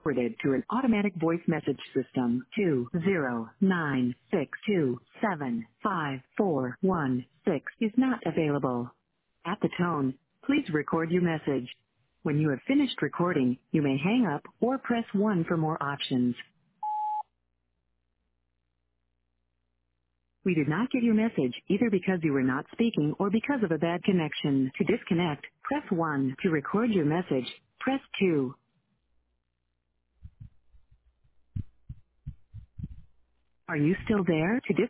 forwarded to an automatic voice message system. 20962754516 is not available. At the tone, please record your message. When you have finished recording, you may hang up or press 1 for more options. We did not get your message either because you were not speaking or because of a bad connection. To disconnect, press 1. To record your message, press 2. Are you still there? To